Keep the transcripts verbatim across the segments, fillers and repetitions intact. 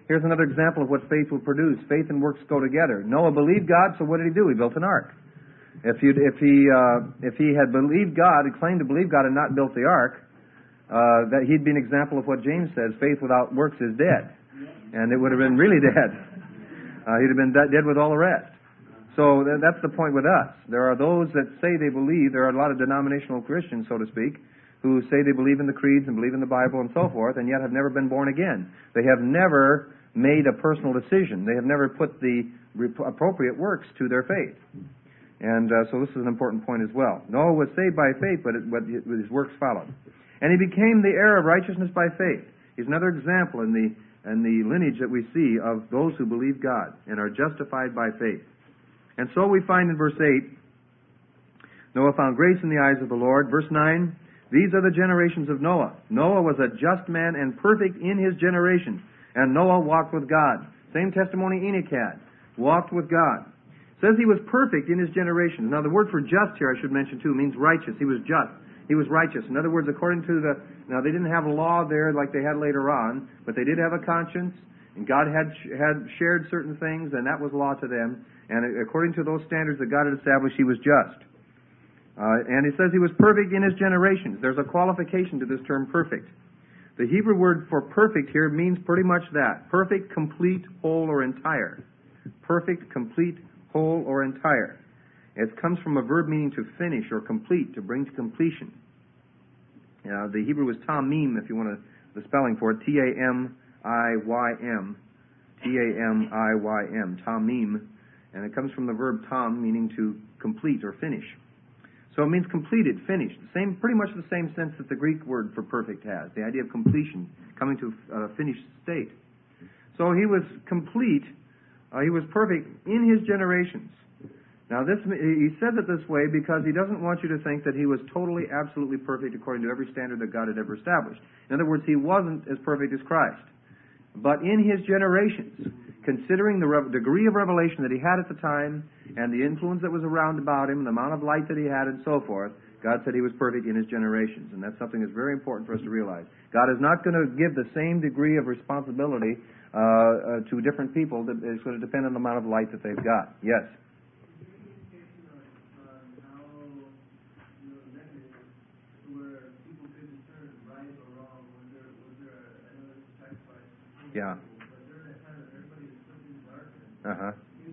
here's another example of what faith will produce. Faith and works go together. Noah believed God, so what did he do? He built an ark. If, you'd, if, he, uh, if he had believed God, and claimed to believe God and not built the ark, uh, that he'd be an example of what James says, faith without works is dead. And it would have been really dead. Uh, he'd have been dead with all the rest. So th- that's the point with us. There are those that say they believe. There are a lot of denominational Christians, so to speak, who say they believe in the creeds and believe in the Bible and so forth, and yet have never been born again. They have never made a personal decision. They have never put the rep- appropriate works to their faith. And uh, so this is an important point as well. Noah was saved by faith, but, it, but his works followed. And he became the heir of righteousness by faith. He's another example in the, in the lineage that we see of those who believe God and are justified by faith. And so we find in verse eight, Noah found grace in the eyes of the Lord. Verse nine, these are the generations of Noah. Noah was a just man and perfect in his generation. And Noah walked with God. Same testimony Enoch had. Walked with God. It says he was perfect in his generation. Now the word for just here, I should mention too, means righteous. He was just. He was righteous. In other words, according to the... Now they didn't have a law there like they had later on, but they did have a conscience. And God had had shared certain things, and that was law to them. And according to those standards that God had established, he was just. Uh, and it says he was perfect in his generations. There's a qualification to this term perfect. The Hebrew word for perfect here means pretty much that. Perfect, complete, whole, or entire. Perfect, complete, whole, or entire. It comes from a verb meaning to finish or complete, to bring to completion. Uh, the Hebrew is tamim, if you want to, the spelling for it, T A M I Y M. T A M I Y M, tamim. And it comes from the verb tam, meaning to complete or finish. So it means completed, finished. Same, pretty much the same sense that the Greek word for perfect has. The idea of completion, coming to a finished state. So he was complete. Uh, he was perfect in his generations. Now, this he says it this way because he doesn't want you to think that he was totally, absolutely perfect according to every standard that God had ever established. In other words, he wasn't as perfect as Christ. But in his generations, considering the re- degree of revelation that he had at the time and the influence that was around about him and the amount of light that he had and so forth, God said he was perfect in his generations. And that's something that's very important for us to realize. God is not going to give the same degree of responsibility uh, uh, to different people. It's going to depend on the amount of light that they've got. Yes? Yeah. Uh-huh.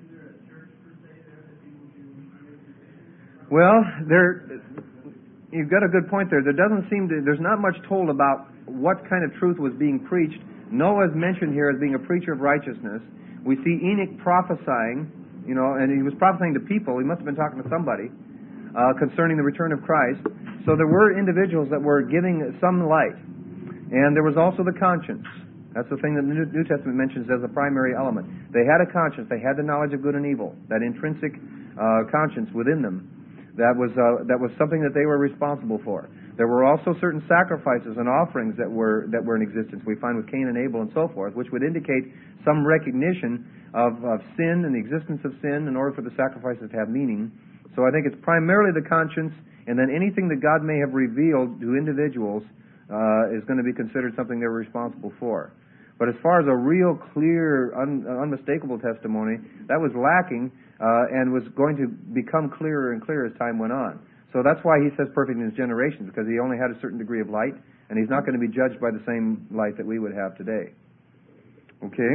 Well, there, you've got a good point there. There doesn't seem to, there's not much told about what kind of truth was being preached. Noah is mentioned here as being a preacher of righteousness. We see Enoch prophesying, you know, and he was prophesying to people. He must have been talking to somebody uh, concerning the return of Christ. So there were individuals that were giving some light. And there was also the conscience. That's the thing that the New Testament mentions as a primary element. They had a conscience. They had the knowledge of good and evil, that intrinsic uh, conscience within them. That was uh, that was something that they were responsible for. There were also certain sacrifices and offerings that were that were in existence. We find with Cain and Abel and so forth, which would indicate some recognition of, of sin and the existence of sin in order for the sacrifices to have meaning. So I think it's primarily the conscience, and then anything that God may have revealed to individuals uh, is going to be considered something they were responsible for. But as far as a real clear, un, unmistakable testimony, that was lacking uh, and was going to become clearer and clearer as time went on. So that's why he says perfect in his generations, because he only had a certain degree of light, and he's not going to be judged by the same light that we would have today. Okay?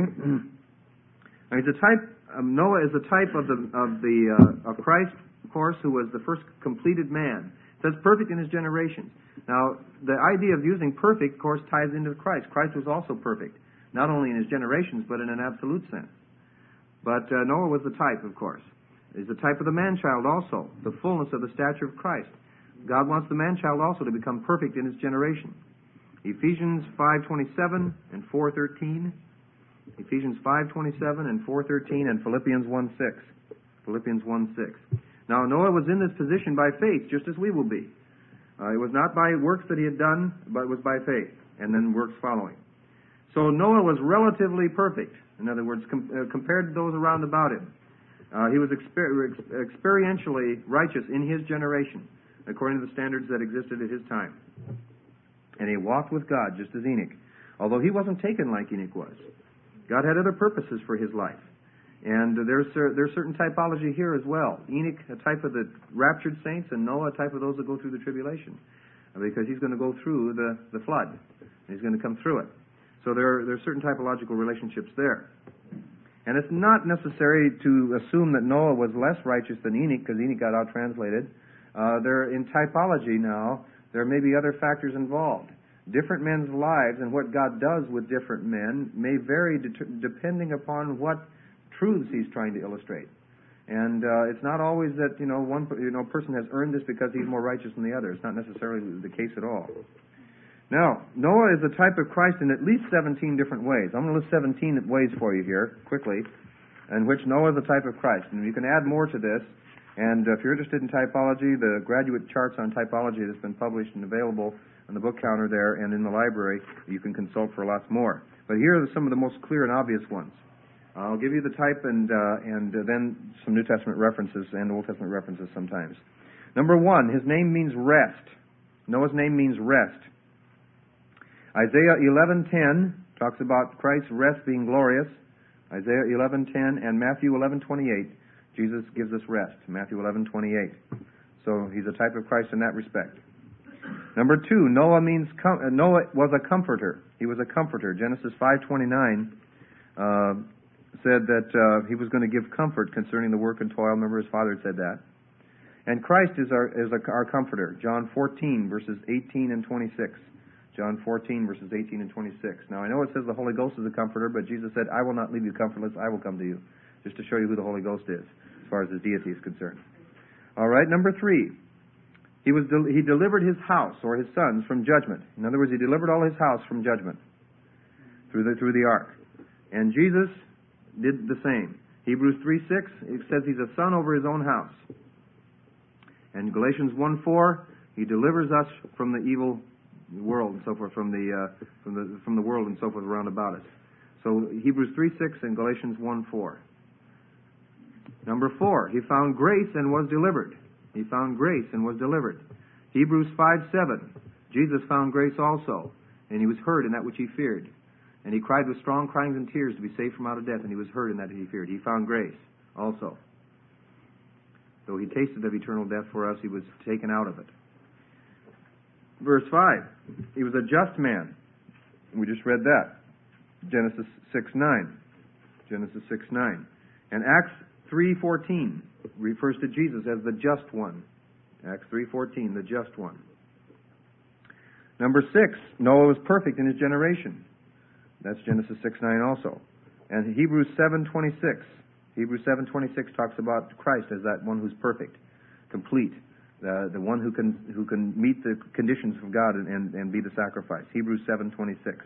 Now he's a type. Um, Noah is a type of the of the uh, of Christ, of course, who was the first completed man. It says perfect in his generations. Now the idea of using perfect, of course, ties into Christ. Christ was also perfect. Not only in his generations, but in an absolute sense. But uh, Noah was the type, of course. He's the type of the man-child also, the fullness of the stature of Christ. God wants the man-child also to become perfect in his generation. Ephesians five twenty-seven and four thirteen. Ephesians five twenty-seven and four thirteen, and Philippians one six. Philippians one six. Now, Noah was in this position by faith, just as we will be. Uh, it was not by works that he had done, but it was by faith, and then works following. So Noah was relatively perfect. In other words, com- uh, compared to those around about him. Uh, he was exper- ex- experientially righteous in his generation, according to the standards that existed at his time. And he walked with God, just as Enoch. Although he wasn't taken like Enoch was. God had other purposes for his life. And there's there's certain typology here as well. Enoch, a type of the raptured saints, and Noah, a type of those that go through the tribulation, because he's going to go through the, the flood. He's going to come through it. So there are, there are certain typological relationships there. And it's not necessary to assume that Noah was less righteous than Enoch, because Enoch got out-translated. Uh, there, in typology now, there may be other factors involved. Different men's lives and what God does with different men may vary de- depending upon what truths he's trying to illustrate. And uh, it's not always that, you know, one you know person has earned this because he's more righteous than the other. It's not necessarily the case at all. Now, Noah is a type of Christ in at least seventeen different ways. I'm going to list seventeen ways for you here, quickly, in which Noah is a type of Christ. And you can add more to this. And uh, if you're interested in typology, the graduate charts on typology that's been published and available on the book counter there and in the library, you can consult for lots more. But here are some of the most clear and obvious ones. I'll give you the type and uh, and uh, then some New Testament references and Old Testament references sometimes. Number one, his name means rest. Noah's name means rest. Isaiah eleven ten talks about Christ's rest being glorious. Isaiah eleven ten and Matthew eleven twenty-eight, Jesus gives us rest. Matthew eleven twenty-eight. So he's a type of Christ in that respect. Number two, Noah means com- uh, Noah was a comforter. He was a comforter. Genesis five twenty-nine. Uh, said that uh, he was going to give comfort concerning the work and toil. Remember, his father had said that. And Christ is our is a, our comforter. John fourteen, verses eighteen and twenty-six. John fourteen, verses eighteen and twenty-six. Now, I know it says the Holy Ghost is a comforter, but Jesus said, I will not leave you comfortless, I will come to you. Just to show you who the Holy Ghost is, as far as his deity is concerned. All right, number three. He was del- he delivered his house, or his sons, from judgment. In other words, he delivered all his house from judgment through the through the ark. And Jesus did the same. Hebrews three six, it says he's a son over his own house. And Galatians one four, he delivers us from the evil world and so forth, from the uh, from the from the world and so forth around about us. So Hebrews three six and Galatians one four. Number four, he found grace and was delivered. He found grace and was delivered. Hebrews five seven, Jesus found grace also, and he was heard in that which he feared. And he cried with strong cryings and tears to be saved from out of death, and he was heard in that he feared. He found grace also. Though he tasted of eternal death for us, he was taken out of it. Verse five, he was a just man. We just read that. Genesis six nine. Genesis six nine. And Acts three fourteen refers to Jesus as the just one. Acts three fourteen, the just one. Number six, Noah was perfect in his generation. That's Genesis six nine also. And Hebrews seven twenty-six. Hebrews seven twenty-six talks about Christ as that one who's perfect, complete, the the one who can who can meet the conditions of God and, and, and be the sacrifice. Hebrews seven twenty-six.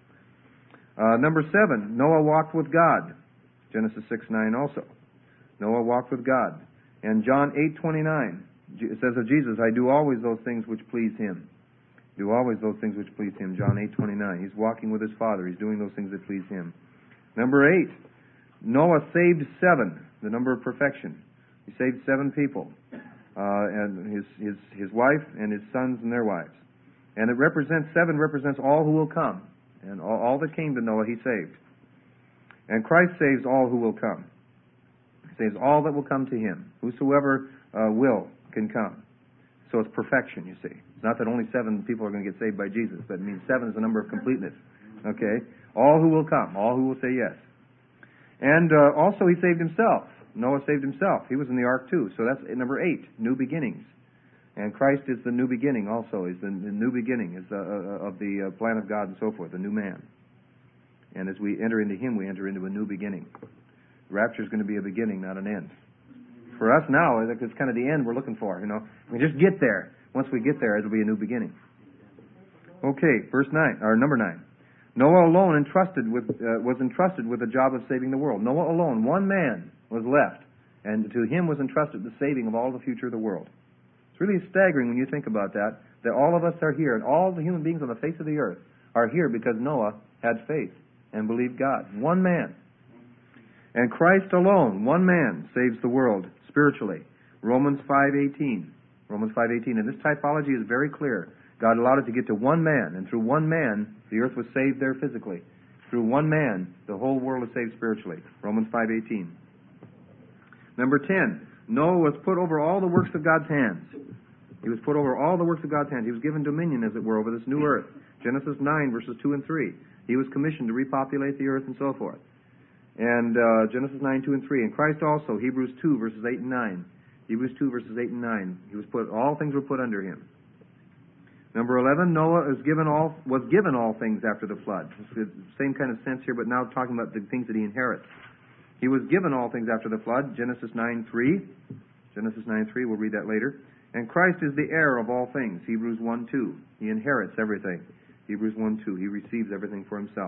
Uh, number seven, Noah walked with God. Genesis six nine also. Noah walked with God. And John eight twenty-nine, it says of Jesus, I do always those things which please him. Do always those things which please him. John eight twenty-nine. He's walking with his Father. He's doing those things that please him. Number eight, Noah saved seven, the number of perfection. He saved seven people, uh, and his, his, his wife and his sons and their wives. And it represents, seven represents all who will come. And all, all that came to Noah, he saved. And Christ saves all who will come. He saves all that will come to him. Whosoever uh, will can come. So it's perfection, you see. It's not that only seven people are going to get saved by Jesus, but it means seven is the number of completeness. Okay? All who will come. All who will say yes. And uh, also he saved himself. Noah saved himself. He was in the ark too. So that's number eight, new beginnings. And Christ is the new beginning also. Is the, the new beginning is the, uh, of the uh, plan of God and so forth, the new man. And as we enter into him, we enter into a new beginning. The rapture is going to be a beginning, not an end. For us now, it's kind of the end we're looking for, you know. We just get there. Once we get there, it'll be a new beginning. Okay, verse nine, or number nine. Noah alone entrusted with, uh, was entrusted with the job of saving the world. Noah alone, one man, was left, and to him was entrusted the saving of all the future of the world. It's really staggering when you think about that, that all of us are here, and all the human beings on the face of the earth are here because Noah had faith and believed God. One man. And Christ alone, one man, saves the world spiritually. Romans five eighteen. Romans five eighteen. And this typology is very clear. God allowed it to get to one man, and through one man, the earth was saved there physically. Through one man, the whole world is saved spiritually. Romans five eighteen. Number ten, Noah was put over all the works of God's hands. He was put over all the works of God's hands. He was given dominion, as it were, over this new earth. Genesis nine, verses two and three. He was commissioned to repopulate the earth and so forth. And uh, Genesis nine, two and three. And Christ also, Hebrews two, verses eight and nine. Hebrews two, verses eight and nine. He was put, all things were put under him. Number eleven, Noah is given all, was given all things after the flood. It's the same kind of sense here, but now talking about the things that he inherits. He was given all things after the flood, Genesis nine, three. Genesis nine, three, we'll read that later. And Christ is the heir of all things, Hebrews one, two. He inherits everything, Hebrews one, two. He receives everything for himself.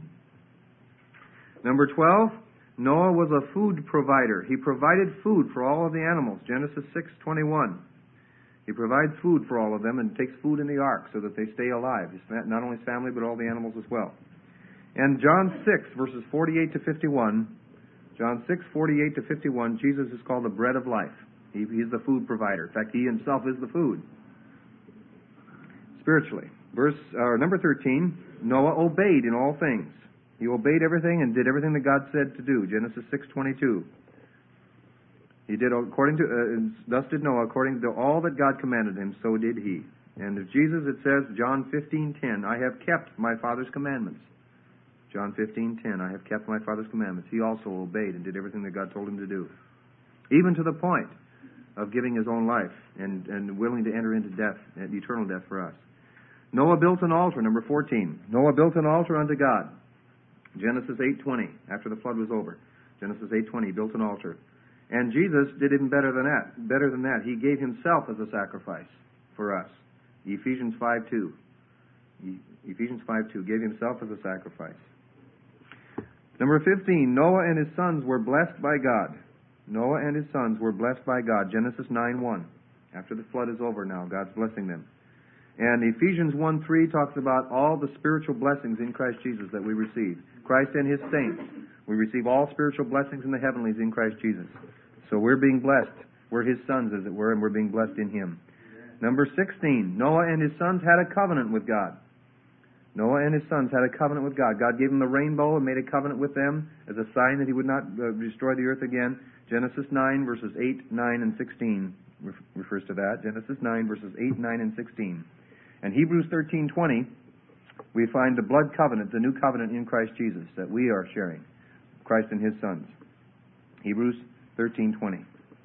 Number twelve, Noah was a food provider. He provided food for all of the animals, Genesis six, twenty-one. He provides food for all of them and takes food in the ark so that they stay alive. Not only his family, but all the animals as well. And John six, verses forty-eight to fifty-one, John six, forty-eight to fifty-one, Jesus is called the bread of life. He, he's the food provider. In fact, he himself is the food. Spiritually. Verse uh, number thirteen, Noah obeyed in all things. He obeyed everything and did everything that God said to do. Genesis six, twenty-two. He did according to, uh, thus did Noah, according to all that God commanded him, so did he. And of Jesus it says, John fifteen, ten, I have kept my Father's commandments. John fifteen, ten, I have kept my Father's commandments. He also obeyed and did everything that God told him to do. Even to the point of giving his own life and, and willing to enter into death, eternal death for us. Noah built an altar, number fourteen. Noah built an altar unto God. Genesis eight, twenty, after the flood was over. Genesis eight, twenty, he built an altar. And Jesus did even better than that. Better than that. He gave himself as a sacrifice for us. Ephesians five, two. Ephesians five, two, gave himself as a sacrifice. Number fifteen, Noah and his sons were blessed by God. Noah and his sons were blessed by God. Genesis nine, one. After the flood is over now, God's blessing them. And Ephesians one, three talks about all the spiritual blessings in Christ Jesus that we receive. Christ and his saints. We receive all spiritual blessings in the heavenlies in Christ Jesus. So we're being blessed. We're his sons, as it were, and we're being blessed in him. Number sixteen, Noah and his sons had a covenant with God. Noah and his sons had a covenant with God. God gave them the rainbow and made a covenant with them as a sign that he would not uh, destroy the earth again. Genesis nine, verses eight, nine, and sixteen refers to that. Genesis nine, verses eight, nine, and sixteen. And Hebrews thirteen, twenty, we find the blood covenant, the new covenant in Christ Jesus that we are sharing, Christ and his sons. Hebrews thirteen, twenty.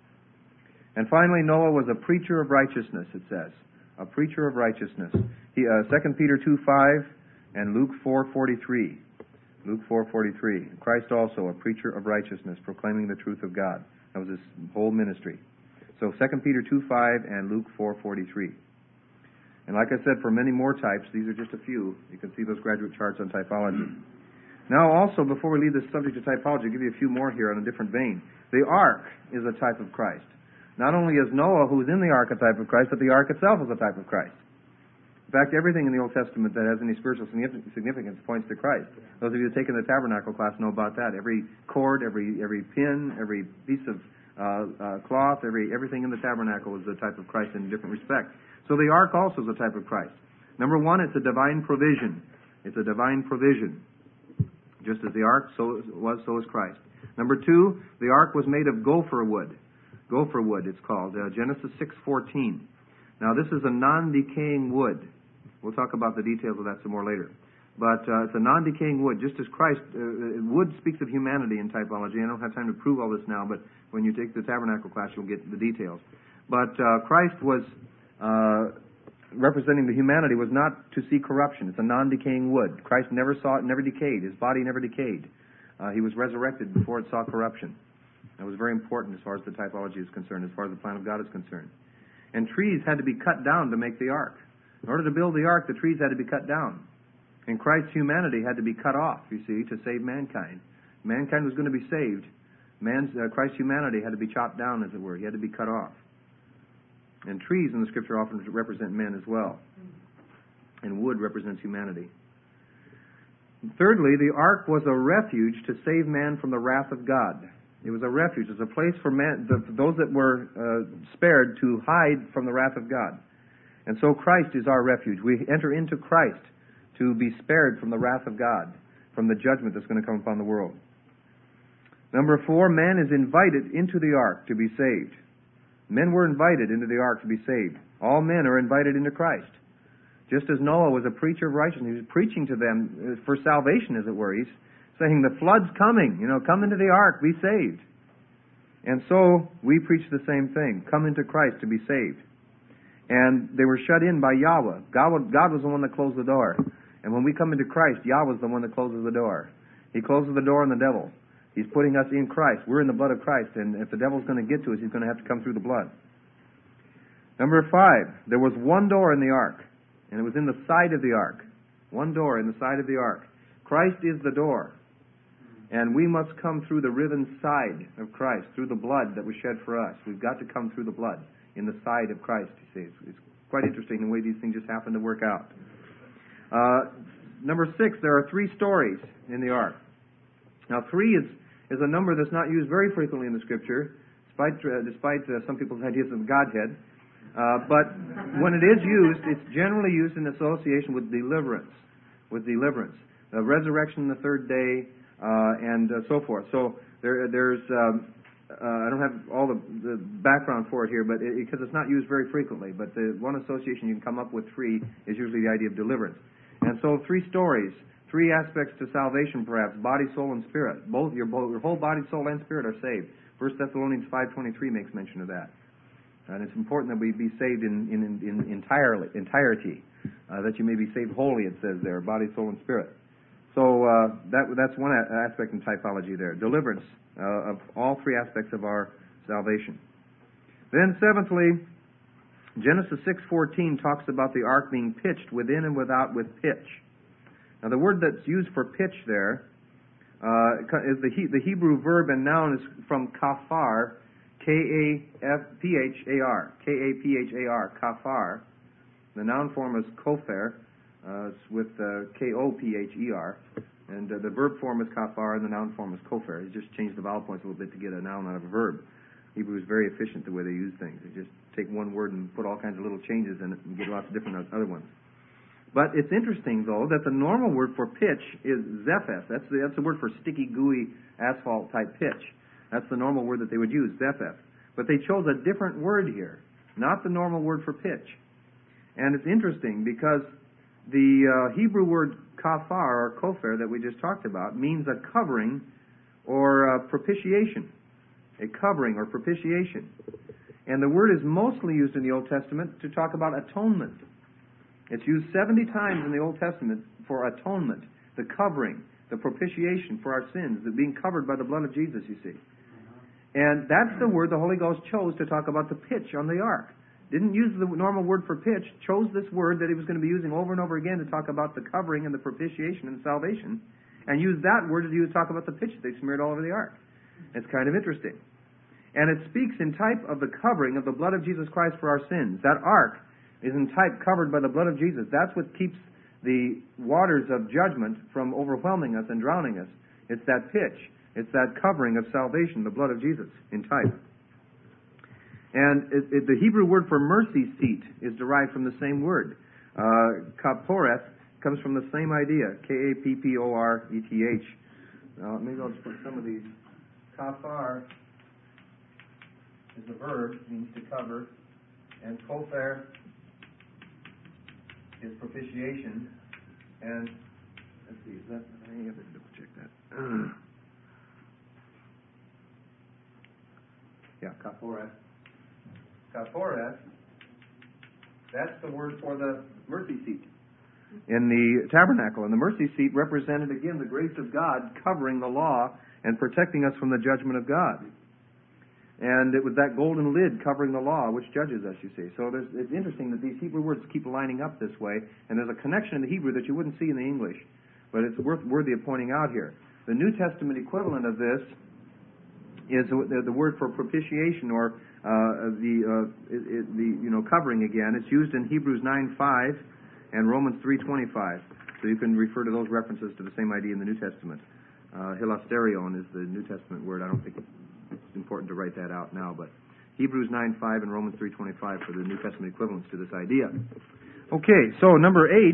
And finally, Noah was a preacher of righteousness, it says. A preacher of righteousness. He, uh, Second Peter two, five and Luke four, forty-three. Luke four, forty-three. Christ also, a preacher of righteousness, proclaiming the truth of God. That was his whole ministry. So Second Peter two, five and Luke four, forty-three. And like I said, for many more types, these are just a few. You can see those graduate charts on typology. Now also, before we leave this subject of typology, I'll give you a few more here on a different vein. The ark is a type of Christ. Not only is Noah, who is in the ark, a type of Christ, but the ark itself is a type of Christ. In fact, everything in the Old Testament that has any spiritual significance points to Christ. Those of you who have taken the tabernacle class know about that. Every cord, every every pin, every piece of uh, uh, cloth, every everything in the tabernacle is a type of Christ in a different respect. So the ark also is a type of Christ. Number one, it's a divine provision. It's a divine provision. Just as the ark so was, so is Christ. Number two, the ark was made of gopher wood. Gopher wood, it's called. Uh, Genesis six, fourteen. Now, this is a non-decaying wood. We'll talk about the details of that some more later. But uh, it's a non-decaying wood, just as Christ, uh, wood speaks of humanity in typology. I don't have time to prove all this now, but when you take the tabernacle class, you'll get the details. But uh, Christ was, uh, representing the humanity, was not to see corruption. It's a non-decaying wood. Christ never saw it, never decayed. His body never decayed. Uh, he was resurrected before it saw corruption. That was very important as far as the typology is concerned, as far as the plan of God is concerned. And trees had to be cut down to make the ark. In order to build the ark, the trees had to be cut down. And Christ's humanity had to be cut off, you see, to save mankind. Mankind was going to be saved. Man's, uh, Christ's humanity had to be chopped down, as it were. He had to be cut off. And trees in the Scripture often represent men as well. And wood represents humanity. Thirdly, the ark was a refuge to save man from the wrath of God. It was a refuge. It was a place for man, the, those that were uh, spared to hide from the wrath of God. And so Christ is our refuge. We enter into Christ to be spared from the wrath of God, from the judgment that's going to come upon the world. Number four, man is invited into the ark to be saved. Men were invited into the ark to be saved. All men are invited into Christ. Just as Noah was a preacher of righteousness, he was preaching to them for salvation, as it were. He's saying, the flood's coming, you know, come into the ark, be saved. And so we preach the same thing, come into Christ to be saved. And they were shut in by Yahweh. God, God was the one that closed the door. And when we come into Christ, Yahweh is the one that closes the door. He closes the door on the devil. He's putting us in Christ. We're in the blood of Christ, and if the devil's going to get to us, he's going to have to come through the blood. Number five, there was one door in the ark, and it was in the side of the ark. One door in the side of the ark. Christ is the door, and we must come through the riven side of Christ, through the blood that was shed for us. We've got to come through the blood in the side of Christ, you see. It's, it's quite interesting the way these things just happen to work out. Uh, number six, there are three stories in the ark. Now, three is is a number that's not used very frequently in the Scripture, despite, uh, despite uh, some people's ideas of Godhead. Uh, but when it is used, it's generally used in association with deliverance, with deliverance, the resurrection the third day, uh, and uh, so forth. So there, there's, um, uh, I don't have all the, the background for it here, but it, because it's not used very frequently. But the one association you can come up with three is usually the idea of deliverance. And so three stories. Three aspects to salvation, perhaps: body, soul, and spirit. Both your, both, your whole body, soul, and spirit are saved. First Thessalonians five twenty-three makes mention of that, and it's important that we be saved in in, in entirely entirety, uh, that you may be saved wholly. It says there, body, soul, and spirit. So uh, that that's one a- aspect in typology there: deliverance uh, of all three aspects of our salvation. Then, seventhly, Genesis six fourteen talks about the ark being pitched within and without with pitch. Now, the word that's used for pitch there uh, is the, he, the Hebrew verb and noun is from kafar, K A F P H A R, K A P H A R, kafar. The noun form is kofer, uh, it's with uh, K O P H E R, and uh, the verb form is kafar, and the noun form is kofer. He just changed the vowel points a little bit to get a noun out of a verb. Hebrew is very efficient the way they use things. They just take one word and put all kinds of little changes in it and get lots of different other ones. But it's interesting, though, that the normal word for pitch is zepheth. That's the, that's the word for sticky, gooey, asphalt-type pitch. That's the normal word that they would use, zepheth. But they chose a different word here, not the normal word for pitch. And it's interesting because the uh, Hebrew word kafar, or kofer, that we just talked about, means a covering or a propitiation. A covering or propitiation. And the word is mostly used in the Old Testament to talk about atonement. It's used seventy times in the Old Testament for atonement, the covering, the propitiation for our sins, the being covered by the blood of Jesus, you see. And that's the word the Holy Ghost chose to talk about the pitch on the ark. Didn't use the normal word for pitch, chose this word that he was going to be using over and over again to talk about the covering and the propitiation and salvation, and used that word to use talk about the pitch they smeared all over the ark. It's kind of interesting. And it speaks in type of the covering of the blood of Jesus Christ for our sins. That ark is in type covered by the blood of Jesus. That's what keeps the waters of judgment from overwhelming us and drowning us. It's that pitch. It's that covering of salvation, the blood of Jesus, in type. And it, it, the Hebrew word for mercy seat is derived from the same word. Uh, kaporeth comes from the same idea, K A P P O R E T H. Now, maybe I'll just put some of these. Kafar is the verb, means to cover, and kofer is propitiation, and let's see, is that, I have to double check that. Uh, yeah, kaporeth. Kaporeth, that's the word for the mercy seat in the tabernacle. And the mercy seat represented, again, the grace of God covering the law and protecting us from the judgment of God. And it was that golden lid covering the law which judges us, you see. So there's, it's interesting that these Hebrew words keep lining up this way, and there's a connection in the Hebrew that you wouldn't see in the English, but it's worth, worthy of pointing out here. The New Testament equivalent of this is the, the word for propitiation, or uh, the, uh, it, it, the you know covering again. It's used in Hebrews nine five and Romans three twenty-five. So you can refer to those references to the same idea in the New Testament. Uh, hilasterion is the New Testament word. I don't think it's important to write that out now, but Hebrews nine five and Romans three twenty-five for the New Testament equivalents to this idea. Okay, so number eight,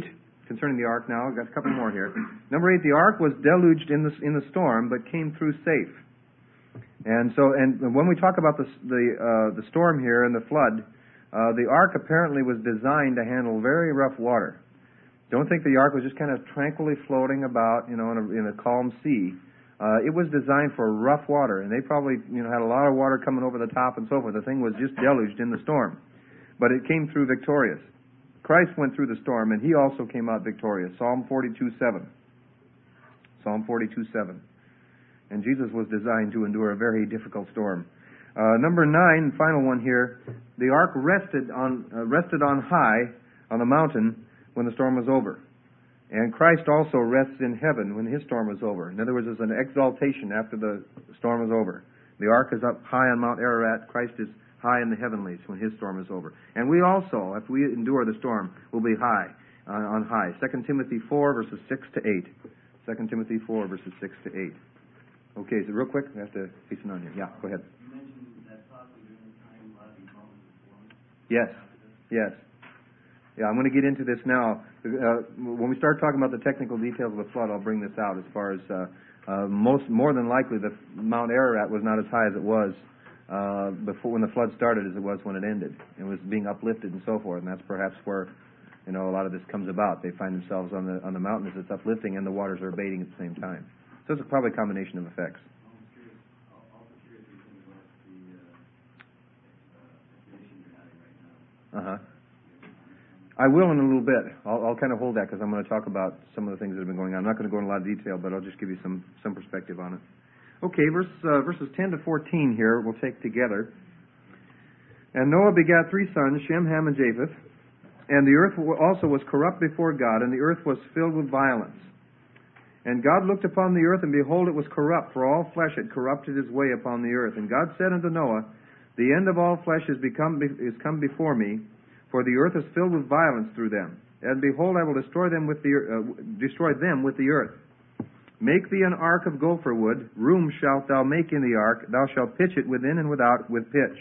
concerning the ark now. I've got a couple more here. Number eight, the ark was deluged in the, in the storm, but came through safe. And so, and when we talk about the, the, uh, the storm here and the flood, uh, the ark apparently was designed to handle very rough water. Don't think the ark was just kind of tranquilly floating about, you know, in a, in a calm sea. Uh, it was designed for rough water, and they probably, you know, had a lot of water coming over the top and so forth. The thing was just deluged in the storm. But it came through victorious. Christ went through the storm, and he also came out victorious. Psalm forty-two seven. Psalm forty-two seven. And Jesus was designed to endure a very difficult storm. Uh, number nine, final one here. The ark rested on uh, rested on high on the mountain when the storm was over. And Christ also rests in heaven when his storm was over. In other words, there's an exaltation after the storm is over. The ark is up high on Mount Ararat. Christ is high in the heavenlies when his storm is over. And we also, if we endure the storm, will be high, uh, on high. Second Timothy four, verses six to eight. Second Timothy four, verses six to eight. Okay, so real quick, I have to hasten on here. Yeah, go ahead. You mentioned that possibly during the time a lot of these mountains were formed. Yes, yes. Yeah, I'm going to get into this now. Uh, when we start talking about the technical details of the flood, I'll bring this out as far as uh, uh, most, more than likely the Mount Ararat was not as high as it was uh, before when the flood started as it was when it ended. It was being uplifted and so forth, and that's perhaps where, you know, a lot of this comes about. They find themselves on the on the mountain as it's uplifting, and the waters are abating at the same time. So it's probably a combination of effects. I'm curious, also curious what you think about the uh, uh, situation you're having right now. Uh-huh. I will in a little bit. I'll, I'll kind of hold that because I'm going to talk about some of the things that have been going on. I'm not going to go in a lot of detail, but I'll just give you some, some perspective on it. Okay, verse, uh, verses ten to fourteen here we'll take together. And Noah begat three sons, Shem, Ham, and Japheth. And the earth also was corrupt before God, and the earth was filled with violence. And God looked upon the earth, and behold, it was corrupt, for all flesh had corrupted his way upon the earth. And God said unto Noah, The end of all flesh is, become, is come before me, for the earth is filled with violence through them. And behold, I will destroy them with the uh, destroy them with the earth. Make thee an ark of gopher wood. Room shalt thou make in the ark. Thou shalt pitch it within and without with pitch.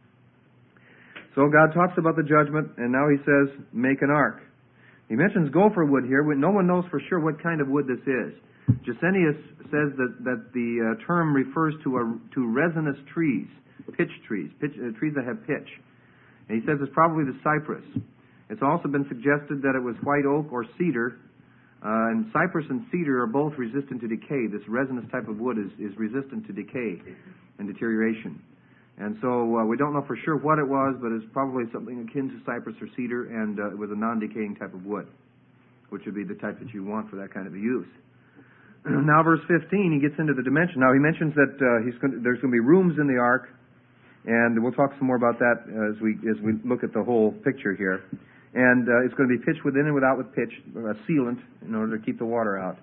So God talks about the judgment, and now he says, make an ark. He mentions gopher wood here. No one knows for sure what kind of wood this is. Gesenius says that, that the uh, term refers to a, to resinous trees, pitch trees, pitch, uh, trees that have pitch. And he says it's probably the cypress. It's also been suggested that it was white oak or cedar. Uh, and cypress and cedar are both resistant to decay. This resinous type of wood is, is resistant to decay and deterioration. And so uh, we don't know for sure what it was, but it's probably something akin to cypress or cedar, and uh, it was a non-decaying type of wood, which would be the type that you want for that kind of a use. Now, verse fifteen, he gets into the dimension. Now, he mentions that uh, he's going to, there's going to be rooms in the ark, and we'll talk some more about that as we as we look at the whole picture here. And uh, it's going to be pitched within and without with pitch, a sealant, in order to keep the water out.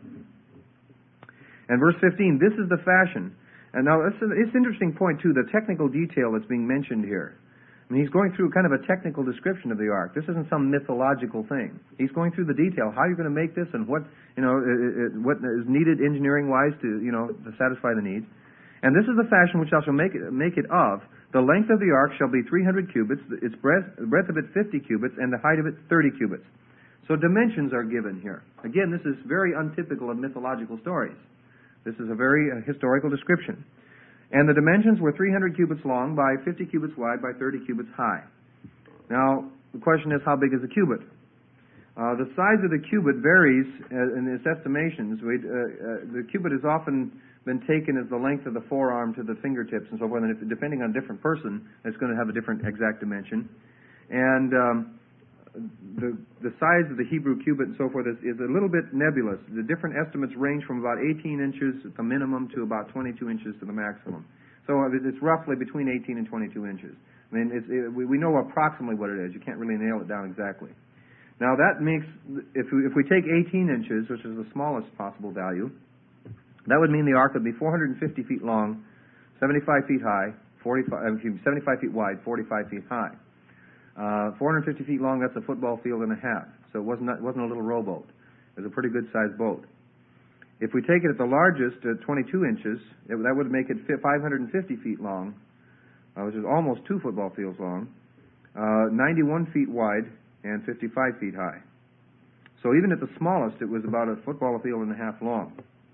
And verse fifteen, this is the fashion. And now, it's an, it's an interesting point, too, the technical detail that's being mentioned here. I mean, he's going through kind of a technical description of the ark. This isn't some mythological thing. He's going through the detail. How you're going to make this and what, you know, it, it, what is needed engineering-wise to, you know, to satisfy the needs. And this is the fashion which I shall make it, make it of. The length of the ark shall be three hundred cubits, its breadth, the breadth of it fifty cubits, and the height of it thirty cubits. So dimensions are given here. Again, this is very untypical of mythological stories. This is a very uh, historical description. And the dimensions were three hundred cubits long by fifty cubits wide by thirty cubits high. Now, the question is, how big is a cubit? Uh, the size of the cubit varies uh, in its estimations. We, uh, uh, the cubit has often been taken as the length of the forearm to the fingertips and so forth, and if, depending on a different person, it's going to have a different exact dimension. And um, the the size of the Hebrew cubit and so forth is, is a little bit nebulous. The different estimates range from about eighteen inches at the minimum to about twenty-two inches to the maximum. So it's roughly between eighteen and twenty-two inches. I mean, it's, it, we, we know approximately what it is. You can't really nail it down exactly. Now that makes, if we, if we take eighteen inches, which is the smallest possible value, that would mean the ark would be four hundred fifty feet long, seventy-five feet high, forty-five, seventy-five feet wide, forty-five feet high. Uh, four hundred fifty feet long, that's a football field and a half. So it wasn't, it wasn't a little rowboat. It was a pretty good-sized boat. If we take it at the largest, at twenty-two inches, it, that would make it five hundred fifty feet long, uh, which is almost two football fields long, uh, ninety-one feet wide, and fifty-five feet high. So even at the smallest, it was about a football field and a half long.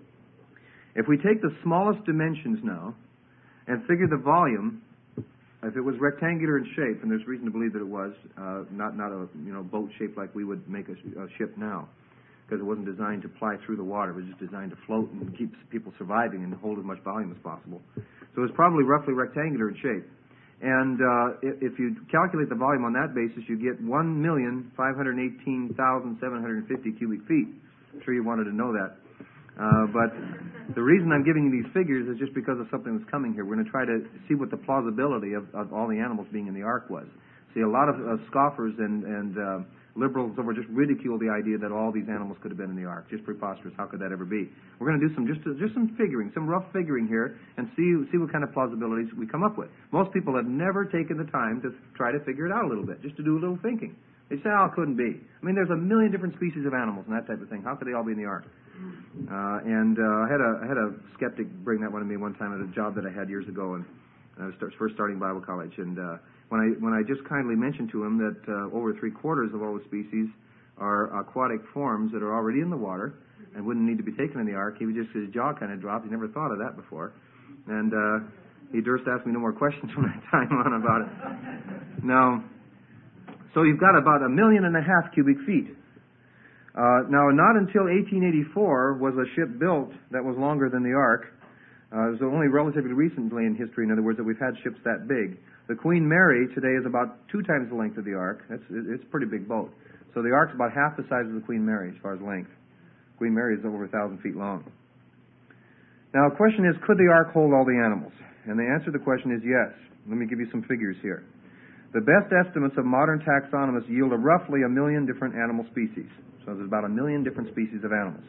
If we take the smallest dimensions now and figure the volume, if it was rectangular in shape, and there's reason to believe that it was, uh, not not a you know boat shape like we would make a, a ship now, because it wasn't designed to ply through the water. It was just designed to float and keep people surviving and hold as much volume as possible. So it's probably roughly rectangular in shape. And uh, if you calculate the volume on that basis, you get one million five hundred eighteen thousand seven hundred fifty cubic feet. I'm sure you wanted to know that. Uh, but the reason I'm giving you these figures is just because of something that's coming here. We're going to try to see what the plausibility of, of all the animals being in the ark was. See, a lot of uh, scoffers and, and uh, liberals over just ridicule the idea that all these animals could have been in the ark. Just preposterous. How could that ever be? We're going to do some just just some figuring, some rough figuring here, and see see what kind of plausibilities we come up with. Most people have never taken the time to try to figure it out a little bit, just to do a little thinking. They say, "Oh, it couldn't be." I mean, there's a million different species of animals and that type of thing. How could they all be in the ark? Uh, and uh, I had a I had a skeptic bring that one to me one time at a job that I had years ago, and I was start, first starting Bible college, and uh, when I when I just kindly mentioned to him that uh, over three quarters of all the species are aquatic forms that are already in the water and wouldn't need to be taken in the ark, he would just his jaw kind of dropped. He never thought of that before, and uh, he durst ask me no more questions from that time on about it. Now, so you've got about a million and a half cubic feet. Uh, now, not until eighteen eighty-four was a ship built that was longer than the ark. Uh, it was only relatively recently in history, in other words, that we've had ships that big. The Queen Mary today is about two times the length of the ark. It's, it's a pretty big boat. So the ark's about half the size of the Queen Mary as far as length. Queen Mary is over a thousand feet long. Now, the question is, could the ark hold all the animals? And the answer to the question is yes. Let me give you some figures here. The best estimates of modern taxonomists yield a roughly a million different animal species. So there's about a million different species of animals.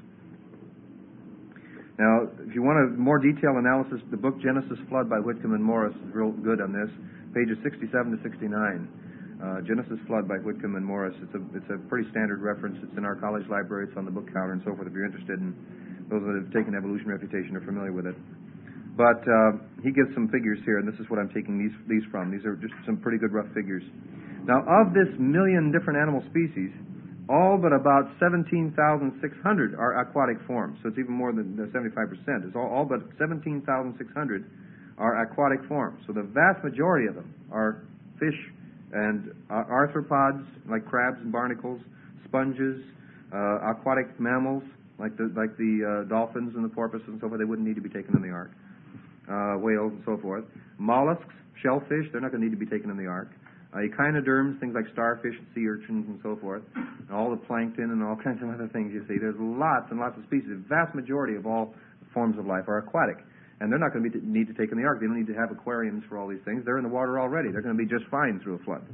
Now, if you want a more detailed analysis, the book Genesis Flood by Whitcomb and Morris is real good on this, pages sixty-seven to sixty-nine. Uh, Genesis Flood by Whitcomb and Morris. It's a it's a pretty standard reference. It's in our college library. It's on the book counter and so forth. If you're interested, and those that have taken evolution refutation are familiar with it. But uh, he gives some figures here, and this is what I'm taking these these from. These are just some pretty good rough figures. Now, of this million different animal species, all but about seventeen thousand six hundred are aquatic forms. So it's even more than seventy-five percent. It's all, all but seventeen thousand six hundred are aquatic forms. So the vast majority of them are fish and uh, arthropods, like crabs and barnacles, sponges, uh, aquatic mammals, like the like the uh, dolphins and the porpoises and so forth. They wouldn't need to be taken in the ark. Uh, whales and so forth. Mollusks, shellfish, they're not going to need to be taken in the ark. Uh, echinoderms, things like starfish and sea urchins and so forth. And all the plankton and all kinds of other things you see. There's lots and lots of species. The vast majority of all forms of life are aquatic. And they're not going to be t- need to take in the ark. They don't need to have aquariums for all these things. They're in the water already. They're going to be just fine through a flood.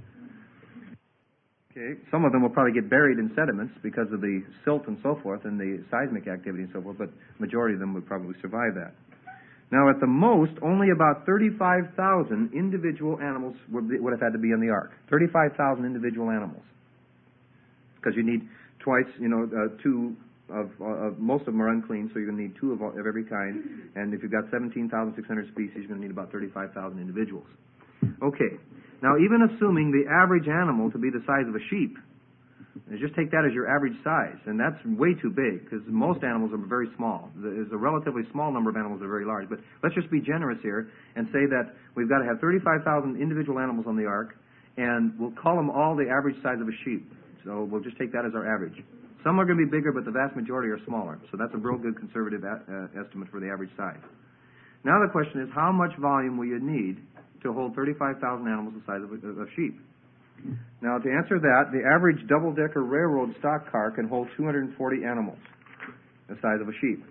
Okay, some of them will probably get buried in sediments because of the silt and so forth and the seismic activity and so forth, but majority of them would probably survive that. Now, at the most, only about thirty-five thousand individual animals would, be, would have had to be in the ark. thirty-five thousand individual animals. Because you need twice, you know, uh, two of, uh, most of them are unclean, so you're going to need two of, all, of every kind. And if you've got seventeen thousand six hundred species, you're going to need about thirty-five thousand individuals. Okay. Now, even assuming the average animal to be the size of a sheep, just take that as your average size, and that's way too big, because most animals are very small. There's a relatively small number of animals that are very large, but let's just be generous here and say that we've got to have thirty-five thousand individual animals on the ark, and we'll call them all the average size of a sheep. So we'll just take that as our average. Some are going to be bigger, but the vast majority are smaller. So that's a real good conservative a- uh, estimate for the average size. Now the question is, how much volume will you need to hold thirty-five thousand animals the size of, a, of sheep? Now, to answer that, the average double-decker railroad stock car can hold two hundred forty animals, the size of a sheep.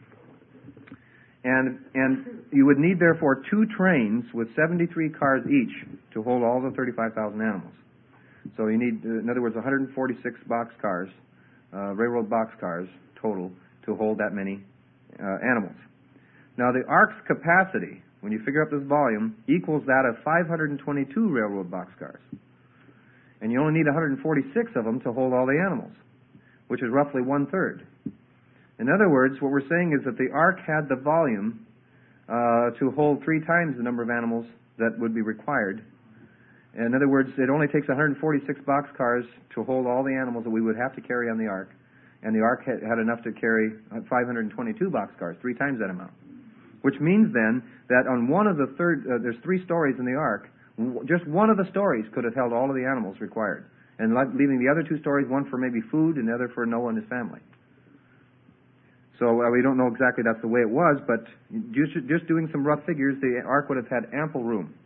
And and you would need, therefore, two trains with seventy-three cars each to hold all the thirty-five thousand animals. So you need, in other words, one hundred forty-six box cars, uh, railroad box cars total, to hold that many uh, animals. Now, the ark's capacity, when you figure up this volume, equals that of five hundred twenty-two railroad box cars. And you only need one hundred forty-six of them to hold all the animals, which is roughly one-third. In other words, what we're saying is that the ark had the volume uh, to hold three times the number of animals that would be required. In other words, it only takes one hundred forty-six boxcars to hold all the animals that we would have to carry on the ark, and the ark had, had enough to carry five hundred twenty-two boxcars, three times that amount. Which means then that on one of the third, uh, there's three stories in the ark. Just one of the stories could have held all of the animals required, and leaving the other two stories, one for maybe food and the other for Noah and his family. So uh, we don't know exactly that's the way it was, but just, just doing some rough figures, the ark would have had ample room.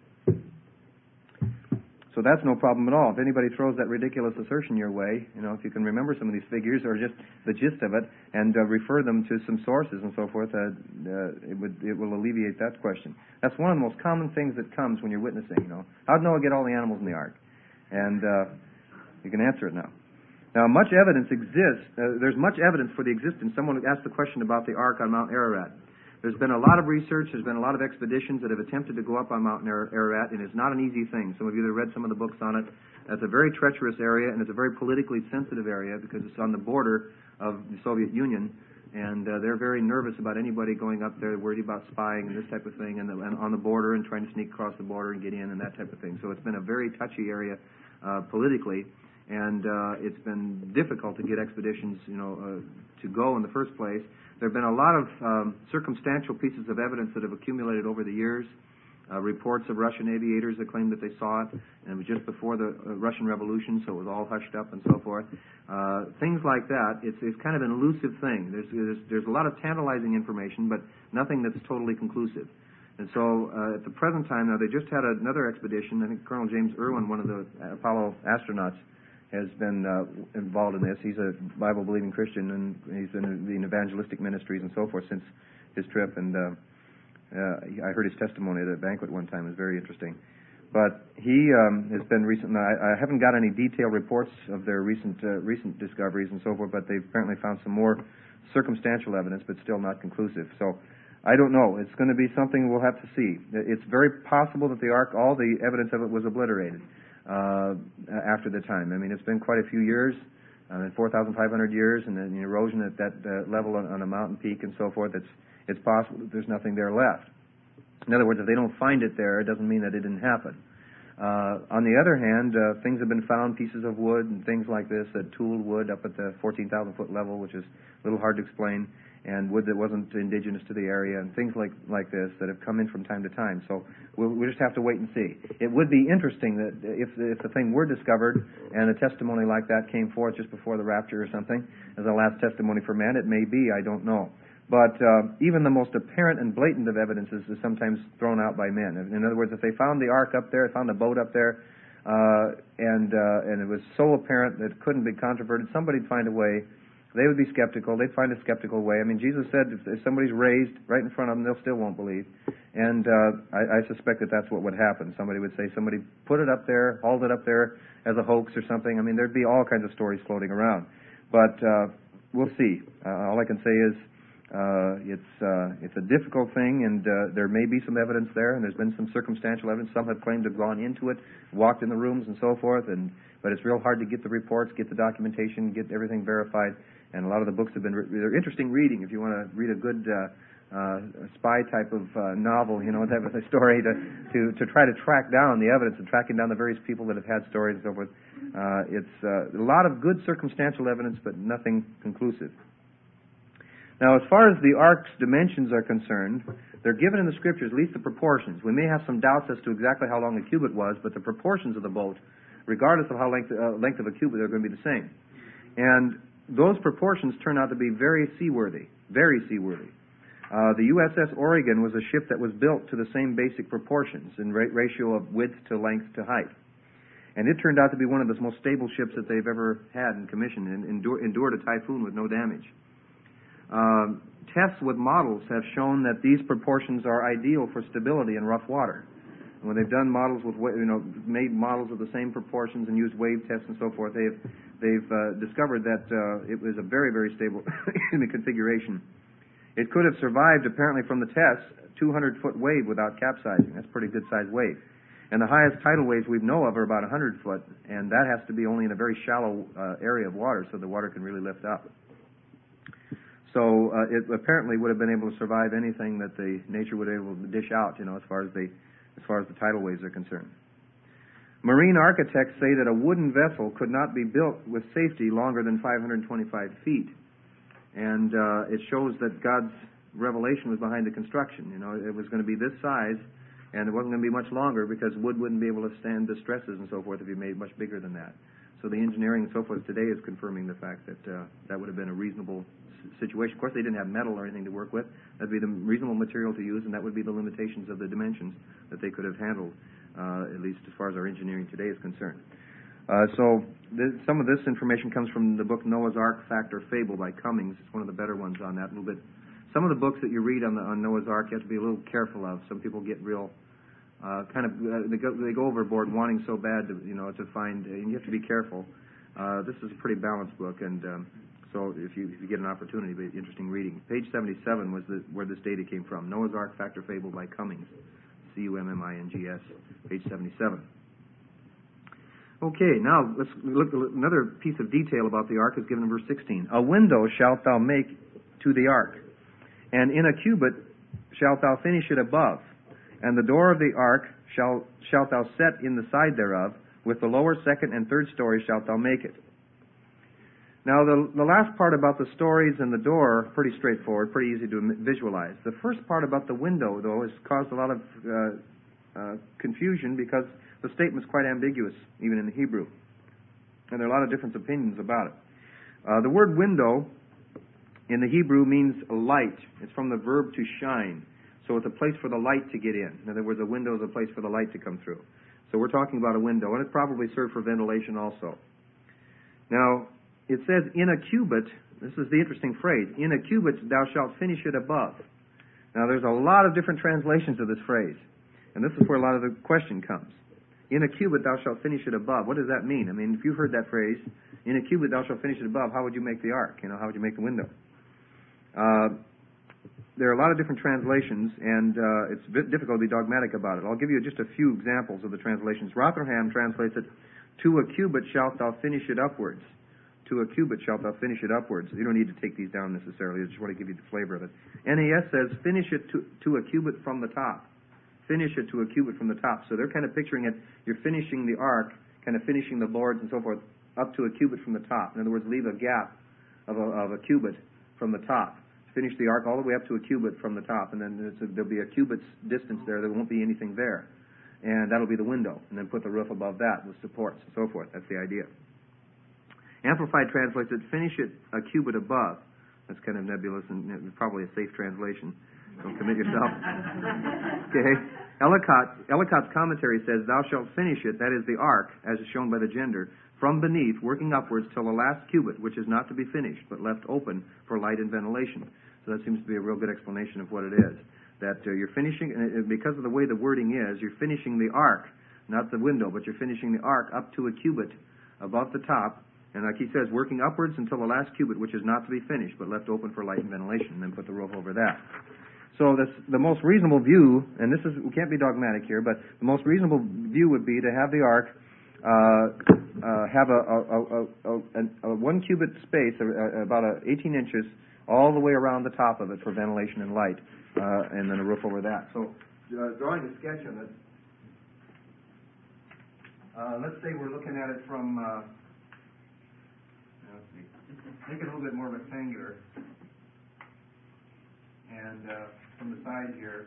So that's no problem at all. If anybody throws that ridiculous assertion your way, you know, if you can remember some of these figures or just the gist of it and uh, refer them to some sources and so forth, uh, uh, it would it will alleviate that question. That's one of the most common things that comes when you're witnessing. You know, how'd Noah get all the animals in the ark? And uh, you can answer it now. Now, much evidence exists. Uh, there's much evidence for the existence. Someone asked the question about the ark on Mount Ararat. There's been a lot of research, there's been a lot of expeditions that have attempted to go up on Mount Ararat, and it's not an easy thing. Some of you have read some of the books on it. It's a very treacherous area, and it's a very politically sensitive area because it's on the border of the Soviet Union, and uh, they're very nervous about anybody going up there, worried about spying and this type of thing, and, the, and on the border and trying to sneak across the border and get in and that type of thing. So it's been a very touchy area uh, politically, and uh, it's been difficult to get expeditions, you know, uh, to go in the first place. There have been a lot of um, circumstantial pieces of evidence that have accumulated over the years. Uh, reports of Russian aviators that claimed that they saw it, and it was just before the uh, Russian Revolution, so it was all hushed up and so forth. Uh, things like that. It's, it's kind of an elusive thing. There's, there's, there's a lot of tantalizing information, but nothing that's totally conclusive. And so uh, at the present time, now they just had another expedition. I think Colonel James Irwin, one of the Apollo astronauts, has been uh, involved in this. He's a Bible-believing Christian, and he's been in evangelistic ministries and so forth since his trip. And uh, uh, I heard his testimony at a banquet one time. It was very interesting. But he um, has been recent. I, I haven't got any detailed reports of their recent uh, recent discoveries and so forth, but they've apparently found some more circumstantial evidence, but still not conclusive. So I don't know. It's going to be something we'll have to see. It's very possible that the ark, all the evidence of it was obliterated Uh, after the time. I mean, it's been quite a few years, uh, four thousand five hundred years, and then the erosion at that uh, level on, on a mountain peak and so forth, it's, it's possible that there's nothing there left. In other words, if they don't find it there, it doesn't mean that it didn't happen. Uh, on the other hand, uh, things have been found, pieces of wood and things like this, that tooled wood up at the fourteen thousand foot level, which is a little hard to explain, and wood that wasn't indigenous to the area, and things like, like this that have come in from time to time. So we'll, we'll just have to wait and see. It would be interesting that if, if the thing were discovered and a testimony like that came forth just before the rapture or something, as a last testimony for man, it may be, I don't know. But uh, even the most apparent and blatant of evidences is sometimes thrown out by men. In other words, if they found the ark up there, found the boat up there, uh, and, uh, and it was so apparent that it couldn't be controverted, somebody'd find a way. They would be skeptical. They'd find a skeptical way. I mean, Jesus said if, if somebody's raised right in front of them, they'll still won't believe. And uh, I, I suspect that that's what would happen. Somebody would say somebody put it up there, hauled it up there as a hoax or something. I mean, there'd be all kinds of stories floating around. But uh, we'll see. Uh, all I can say is uh, it's uh, it's a difficult thing, and uh, there may be some evidence there, and there's been some circumstantial evidence. Some have claimed to have gone into it, walked in the rooms, and so forth. And but it's real hard to get the reports, get the documentation, get everything verified. And a lot of the books have been, they're interesting reading if you want to read a good uh, uh, spy type of uh, novel, you know, type of a story to, to, to try to track down the evidence and tracking down the various people that have had stories and so forth. Uh, it's uh, a lot of good circumstantial evidence, but nothing conclusive. Now, as far as the ark's dimensions are concerned, they're given in the Scriptures, at least the proportions. We may have some doubts as to exactly how long a cubit was, but the proportions of the boat, regardless of how length, uh, length of a cubit, they're going to be the same. And those proportions turn out to be very seaworthy, very seaworthy. Uh, the U S S Oregon was a ship that was built to the same basic proportions in ra- ratio of width to length to height. And it turned out to be one of the most stable ships that they've ever had in commission and endure, endured a typhoon with no damage. Um, tests with models have shown that these proportions are ideal for stability in rough water. When they've done models with, you know, made models of the same proportions and used wave tests and so forth, they've they've uh, discovered that uh, it was a very, very stable in the configuration. It could have survived, apparently, from the tests, two hundred foot wave without capsizing. That's a pretty good-sized wave. And the highest tidal waves we know of are about one hundred foot, and that has to be only in a very shallow uh, area of water, so the water can really lift up. So uh, it apparently would have been able to survive anything that the nature would be able to dish out, you know, as far as the as far as the tidal waves are concerned. Marine architects say that a wooden vessel could not be built with safety longer than five hundred twenty-five feet. And uh, it shows that God's revelation was behind the construction. You know, it was going to be this size, and it wasn't going to be much longer because wood wouldn't be able to stand the stresses and so forth if you made it much bigger than that. So the engineering and so forth today is confirming the fact that uh, that would have been a reasonable situation. Of course, they didn't have metal or anything to work with. That would be the reasonable material to use, and that would be the limitations of the dimensions that they could have handled, uh, at least as far as our engineering today is concerned. Uh, so this, some of this information comes from the book Noah's Ark, Fact or Fable by Cummings. It's one of the better ones on that a little bit. Some of the books that you read on, the, on Noah's Ark you have to be a little careful of. Some people get real uh, kind of uh, they, go, they go overboard wanting so bad to you know to find, and you have to be careful. Uh, this is a pretty balanced book, and um, so if you, if you get an opportunity, it'll be interesting reading. Page seventy-seven was the, where this data came from. Noah's Ark, Fact or Fable by Cummings, C U M M I N G S, page seventy-seven. Okay, now let's look at another piece of detail about the ark is given in verse sixteen. A window shalt thou make to the ark, and in a cubit shalt thou finish it above, and the door of the ark shall, shalt thou set in the side thereof, with the lower, second, and third story shalt thou make it. Now, the, the last part about the stories and the door, pretty straightforward, pretty easy to visualize. The first part about the window, though, has caused a lot of uh, uh, confusion because the statement's quite ambiguous, even in the Hebrew. And there are a lot of different opinions about it. Uh, the word window in the Hebrew means light. It's from the verb to shine. So it's a place for the light to get in. In other words, a window is a place for the light to come through. So we're talking about a window, and it probably served for ventilation also. Now, it says, in a cubit, this is the interesting phrase, in a cubit thou shalt finish it above. Now, there's a lot of different translations of this phrase, and this is where a lot of the question comes. In a cubit thou shalt finish it above. What does that mean? I mean, if you've heard that phrase, in a cubit thou shalt finish it above, how would you make the ark? You know, how would you make the window? Uh, there are a lot of different translations, and uh, it's a bit difficult to be dogmatic about it. I'll give you just a few examples of the translations. Rotherham translates it, to a cubit shalt thou finish it upwards. To a cubit shalt thou finish it upwards. You don't need to take these down necessarily. I just want to give you the flavor of it. N A S says, finish it to, to a cubit from the top. Finish it to a cubit from the top. So they're kind of picturing it, you're finishing the ark, kind of finishing the boards and so forth, up to a cubit from the top. In other words, leave a gap of a, of a cubit from the top. Finish the ark all the way up to a cubit from the top, and then a, there'll be a cubit's distance there. There won't be anything there. And that'll be the window. And then put the roof above that with supports and so forth. That's the idea. Amplified translates it, finish it a cubit above. That's kind of nebulous and probably a safe translation. Don't commit yourself. Okay. Ellicott, Ellicott's commentary says, thou shalt finish it, that is the ark, as is shown by the gender, from beneath, working upwards till the last cubit, which is not to be finished, but left open for light and ventilation. So that seems to be a real good explanation of what it is. That uh, you're finishing, and because of the way the wording is, you're finishing the ark, not the window, but you're finishing the ark up to a cubit above the top, and like he says, working upwards until the last cubit, which is not to be finished, but left open for light and ventilation, and then put the roof over that. So this, the most reasonable view, and this is, we can't be dogmatic here, but the most reasonable view would be to have the ark uh, uh, have a, a, a, a, a, a one cubit space, uh, about a eighteen inches, all the way around the top of it for ventilation and light, uh, and then a roof over that. So uh, drawing a sketch of it, uh, let's say we're looking at it from, uh, let's see, make it a little bit more rectangular, and uh, from the side here,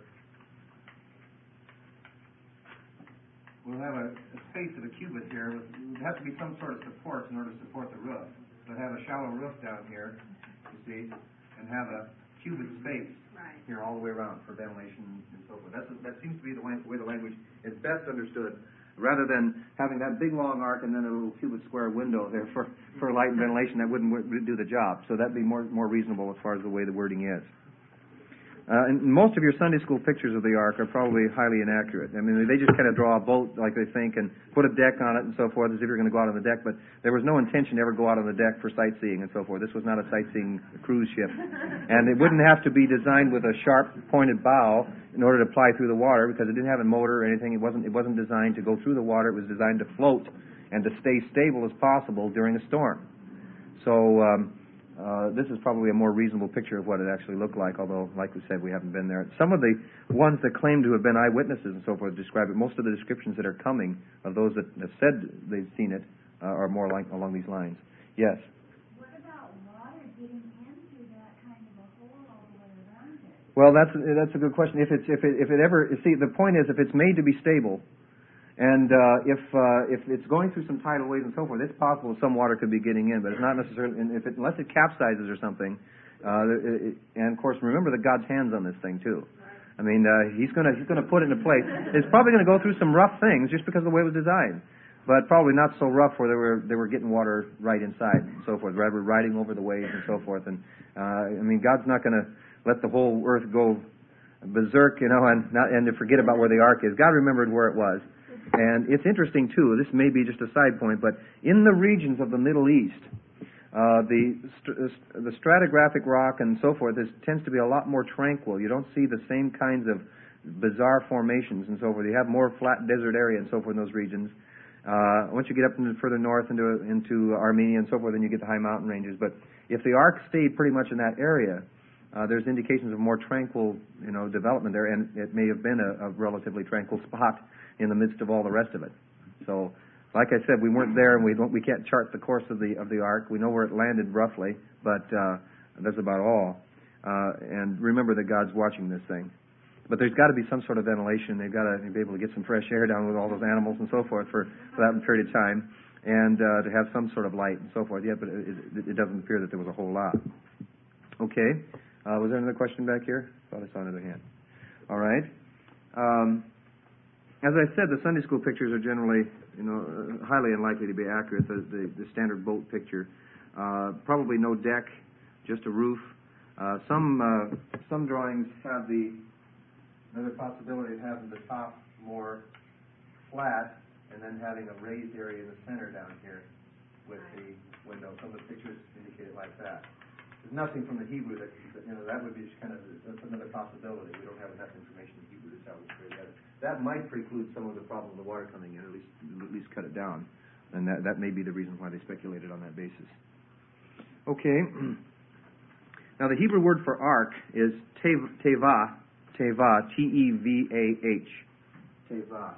we'll have a, a space of a cubit here. There would have to be some sort of support in order to support the roof. So have a shallow roof down here, you see, and have a cubit space right here all the way around for ventilation and so forth. That's, that seems to be the way, way the language is best understood, rather than having that big long arc and then a little cubit square window there for, for light and ventilation. That wouldn't w- do the job. So that'd be more, more reasonable as far as the way the wording is. Uh, and most of your Sunday school pictures of the ark are probably highly inaccurate. I mean, they just kind of draw a boat like they think and put a deck on it and so forth as if you're going to go out on the deck, but there was no intention to ever go out on the deck for sightseeing and so forth. This was not a sightseeing cruise ship. And it wouldn't have to be designed with a sharp pointed bow in order to ply through the water because it didn't have a motor or anything. It wasn't, it wasn't designed to go through the water. It was designed to float and to stay stable as possible during a storm. So, um, Uh, this is probably a more reasonable picture of what it actually looked like, although, like we said, we haven't been there. Some of the ones that claim to have been eyewitnesses and so forth describe it. Most of the descriptions that are coming of those that have said they've seen it uh, are more like along these lines. Yes? What about water getting into the Well, that's that's a good question. If it's if it if it ever see the point is if it's made to be stable, and uh, if uh, if it's going through some tidal waves and so forth, it's possible some water could be getting in, but it's not necessarily. And if it, unless it capsizes or something, uh, it, and of course remember that God's hands on this thing too. I mean, uh, he's gonna he's gonna put it into place. It's probably going to go through some rough things just because of the way it was designed, but probably not so rough where they were they were getting water right inside and so forth. Rather, riding over the waves and so forth. And uh, I mean, God's not going to let the whole earth go berserk, you know, and not, and to forget about where the ark is. God remembered where it was. And it's interesting, too, this may be just a side point, but in the regions of the Middle East, uh, the st- the stratigraphic rock and so forth is, tends to be a lot more tranquil. You don't see the same kinds of bizarre formations and so forth. You have more flat desert area and so forth in those regions. Uh, once you get up into further north into into Armenia and so forth, then you get the high mountain ranges. But if the ark stayed pretty much in that area, Uh, there's indications of more tranquil, you know, development there, and it may have been a, a relatively tranquil spot in the midst of all the rest of it. So, like I said, we weren't there, and we don't, we can't chart the course of the of the ark. We know where it landed roughly, but uh, that's about all. Uh, and remember that God's watching this thing. But there's got to be some sort of ventilation. They've got to be able to get some fresh air down with all those animals and so forth for, for that period of time, and uh, to have some sort of light and so forth. Yeah, but it, it, it doesn't appear that there was a whole lot. Okay. Uh, was there another question back here? Thought I saw another hand. All right. Um, as I said, the Sunday school pictures are generally, you know, uh, highly unlikely to be accurate. The, the, the standard boat picture, uh, probably no deck, just a roof. Uh, some uh, some drawings have the another possibility of having the top more flat and then having a raised area in the center down here with the window. Some of the pictures indicate it like that. There's nothing from the Hebrew that, you know, that would be just kind of that's another possibility. We don't have enough information in Hebrew to tell us where that is. That might preclude some of the problem of the water coming in, or at least at least cut it down. And that, that may be the reason why they speculated on that basis. Okay. Now the Hebrew word for ark is tev- teva, teva, T E V A H. Teva.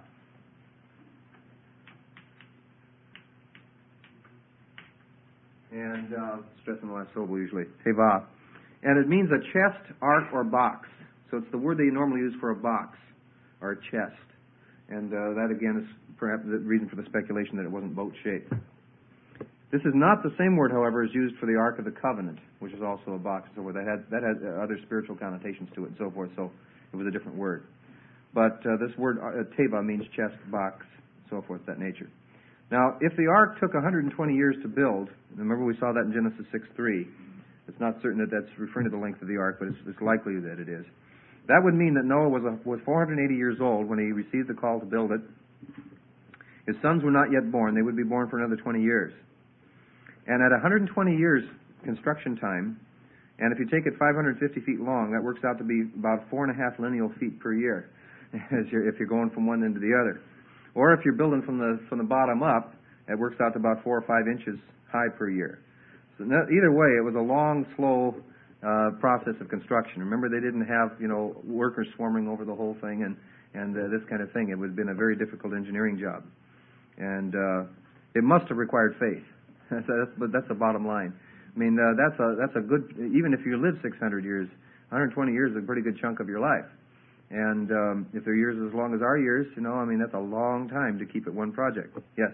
And uh, stressing the last syllable usually, teva. And it means a chest, ark, or box. So it's the word they normally use for a box or a chest. And uh, that, again, is perhaps the reason for the speculation that it wasn't boat-shaped. This is not the same word, however, as used for the Ark of the Covenant, which is also a box. So that had, that had other spiritual connotations to it and so forth, so it was a different word. But uh, this word, uh, teva, means chest, box, so forth, that nature. Now, if the ark took one hundred twenty years to build, remember we saw that in Genesis six three, it's not certain that that's referring to the length of the ark, but it's, it's likely that it is. That would mean that Noah was, a, was four hundred eighty years old when he received the call to build it. His sons were not yet born. They would be born for another twenty years. And at one hundred twenty years construction time, and if you take it five hundred fifty feet long, that works out to be about four and a half lineal feet per year, as you're, if you're going from one end to the other. Or if you're building from the from the bottom up, it works out to about four or five inches high per year. So no, either way, it was a long, slow uh, process of construction. Remember, they didn't have you know workers swarming over the whole thing and and uh, this kind of thing. It would have been a very difficult engineering job, and uh, it must have required faith. that's, but that's the bottom line. I mean, uh, that's a that's a good. Even if you live six hundred years, one hundred twenty years is a pretty good chunk of your life. And um, if their years as long as our years, you know, I mean, that's a long time to keep at one project. Yes?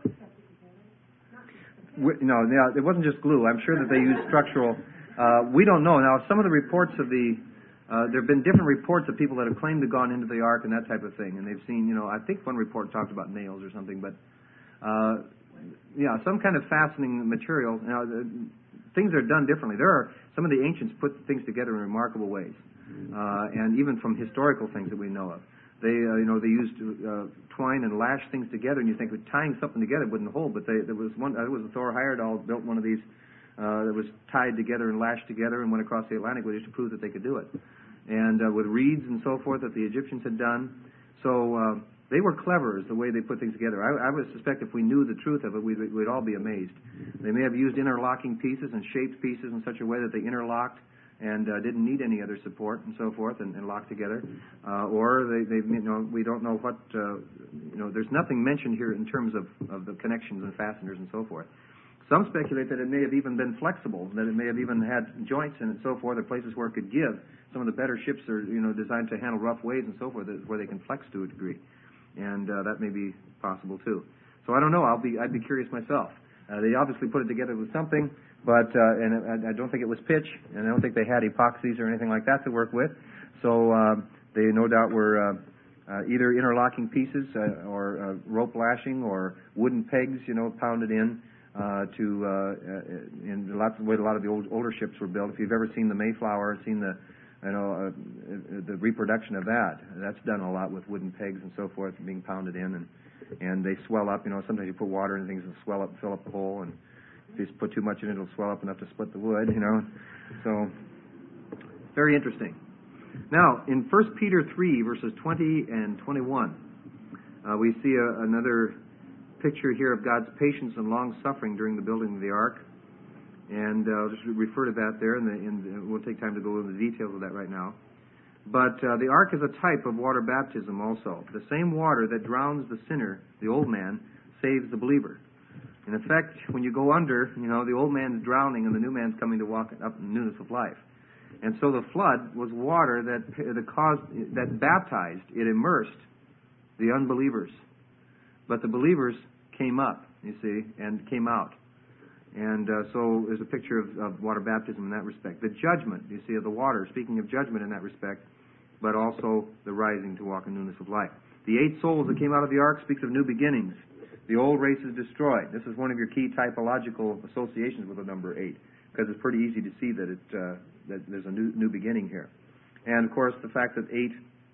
We, no, no, it wasn't just glue. I'm sure that they used structural. Uh, we don't know. Now, some of the reports of the, uh, there have been different reports of people that have claimed to have gone into the ark and that type of thing. And they've seen, you know, I think one report talked about nails or something. But, uh, yeah, some kind of fastening material. Now, the, things are done differently. There are, some of the ancients put things together in remarkable ways. Uh, and even from historical things that we know of. They, uh, you know, they used uh, twine and lash things together, and you think tying something together wouldn't hold, but they, there was one, uh, it was Thor Heyerdahl built one of these uh, that was tied together and lashed together and went across the Atlantic with it to prove that they could do it. And uh, with reeds and so forth that the Egyptians had done. So uh, they were clever as the way they put things together. I, I would suspect if we knew the truth of it, we'd, we'd all be amazed. They may have used interlocking pieces and shaped pieces in such a way that they interlocked and uh, didn't need any other support and so forth and, and locked together. Uh, or they, they, you know, we don't know what, uh, you know, there's nothing mentioned here in terms of, of the connections and fasteners and so forth. Some speculate that it may have even been flexible, that it may have even had joints in it and so forth, or places where it could give some of the better ships are, you know, designed to handle rough waves and so forth, where they can flex to a degree, and uh, that may be possible too. So I don't know. I'll be I'd be curious myself. Uh, they obviously put it together with something, but uh, and I, I don't think it was pitch, and I don't think they had epoxies or anything like that to work with. So uh, they no doubt were uh, uh, either interlocking pieces uh, or uh, rope lashing or wooden pegs, you know, pounded in uh, to uh, in lots of the way a lot of the old, older ships were built. If you've ever seen the Mayflower, seen the you know uh, the reproduction of that, that's done a lot with wooden pegs and so forth, being pounded in, and and they swell up. You know, sometimes you put water in things and swell up, fill up the hole, and if you just put too much in it, it'll swell up enough to split the wood. You know, so very interesting. Now, in First Peter three, verses twenty and twenty-one, uh, we see a, another picture here of God's patience and long-suffering during the building of the ark. And uh, I'll just refer to that there, and the, we'll take time to go into the details of that right now. But uh, the ark is a type of water baptism also. The same water that drowns the sinner, the old man, saves the believer. In effect, when you go under, you know, the old man's drowning and the new man's coming to walk up in newness of life. And so the flood was water that, that caused, that baptized, it immersed the unbelievers. But the believers came up, you see, and came out. And uh, so there's a picture of, of water baptism in that respect. The judgment, you see, of the water, speaking of judgment in that respect, but also the rising to walk in newness of life. The eight souls that came out of the ark speaks of new beginnings. The old race is destroyed. This is one of your key typological associations with the number eight, because it's pretty easy to see that it uh, that there's a new new beginning here. And of course, the fact that eight,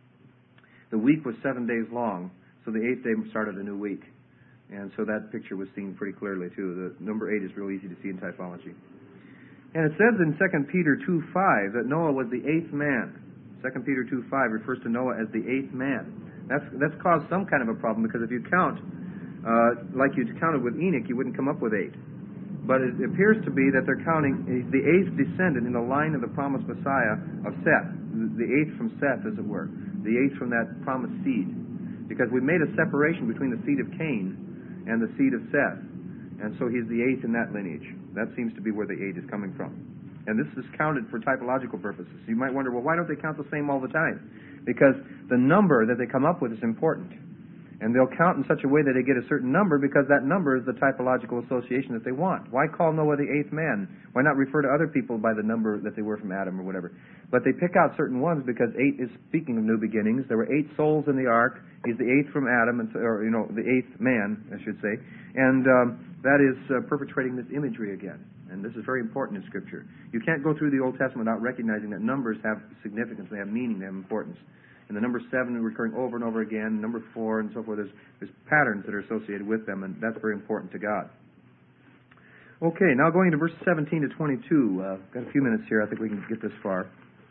the week was seven days long, so the eighth day started a new week. And so that picture was seen pretty clearly, too. The number eight is real easy to see in typology. And it says in Second Peter two five that Noah was the eighth man. Second Peter two five refers to Noah as the eighth man. That's that's caused some kind of a problem, because if you count, uh, like you counted with Enoch, you wouldn't come up with eight. But it appears to be that they're counting the eighth descendant in the line of the promised Messiah of Seth, the eighth from Seth, as it were, the eighth from that promised seed. Because we made a separation between the seed of Cain and the seed of Seth. And so he's the eighth in that lineage. That seems to be where the eight is coming from. And this is counted for typological purposes. You might wonder, well, why don't they count the same all the time? Because the number that they come up with is important. And they'll count in such a way that they get a certain number, because that number is the typological association that they want. Why call Noah the eighth man? Why not refer to other people by the number that they were from Adam or whatever? But they pick out certain ones because eight is speaking of new beginnings. There were eight souls in the ark. He's the eighth from Adam, and so, or, you know, the eighth man, I should say. And um, that is uh, perpetrating this imagery again. And this is very important in Scripture. You can't go through the Old Testament without recognizing that numbers have significance, they have meaning, they have importance. And the number seven recurring over and over again, number four and so forth, there's, there's patterns that are associated with them, and that's very important to God. Okay, now going to verses seventeen to twenty-two. Uh, got a few minutes here, I think we can get this far.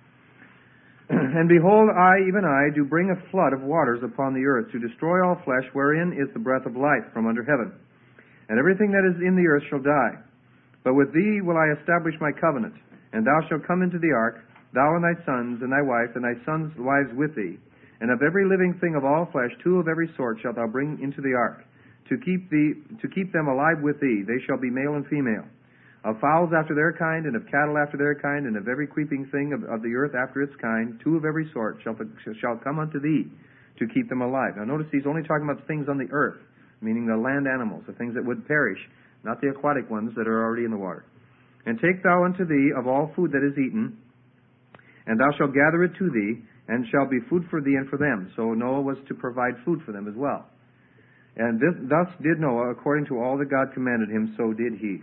And behold, I, even I, do bring a flood of waters upon the earth, to destroy all flesh, wherein is the breath of life from under heaven. And everything that is in the earth shall die. But with thee will I establish my covenant, and thou shalt come into the ark, thou and thy sons, and thy wife, and thy sons' wives with thee. And of every living thing of all flesh, two of every sort shalt thou bring into the ark, to keep thee, to keep them alive with thee. They shall be male and female. Of fowls after their kind, and of cattle after their kind, and of every creeping thing of, of the earth after its kind, two of every sort shall, shall come unto thee, to keep them alive. Now notice he's only talking about things on the earth, meaning the land animals, the things that would perish, not the aquatic ones that are already in the water. And take thou unto thee of all food that is eaten, and thou shalt gather it to thee, and shall be food for thee and for them. So Noah was to provide food for them as well. And this, thus did Noah, according to all that God commanded him, so did he.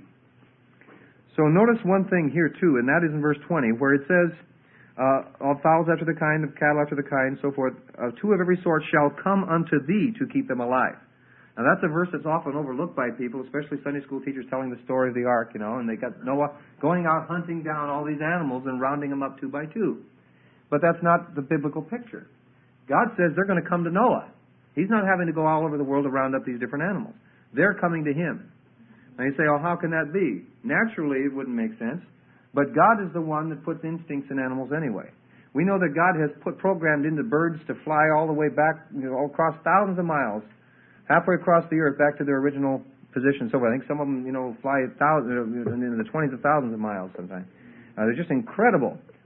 So notice one thing here too, and that is in verse twenty, where it says, uh, all fowls after the kind, of cattle after the kind, so forth, uh, two of every sort shall come unto thee to keep them alive. Now that's a verse that's often overlooked by people, especially Sunday school teachers telling the story of the ark, you know, and they got Noah going out hunting down all these animals and rounding them up two by two. But that's not the biblical picture. God says they're going to come to Noah. He's not having to go all over the world to round up these different animals. They're coming to him. Now you say, oh, how can that be? Naturally, it wouldn't make sense. But God is the one that puts instincts in animals anyway. We know that God has put programmed into birds to fly all the way back, you know, across thousands of miles, halfway across the earth, back to their original position. So I think some of them, you know, fly thousands, in the twenties of thousands of miles sometimes. Uh, they're just incredible.